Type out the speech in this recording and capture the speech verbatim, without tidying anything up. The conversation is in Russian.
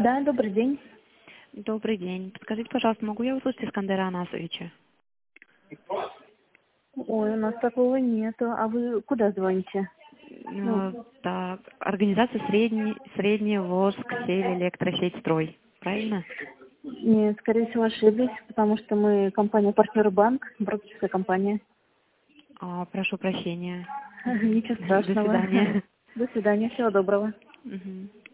Да, добрый день. Добрый день. Подскажите, пожалуйста, могу я услышать Искандера Анасовича? Ой, у нас такого нету. А вы куда звоните? Ну, Э, Так, организация средний, Средняя Волжск, Север, Электросеть, Строй. Правильно? нет, скорее всего, ошиблись, потому что мы компания-партнер банк, брокерская компания. А, прошу прощения. Ничего До страшного. свидания. До свидания, всего доброго. Мгм.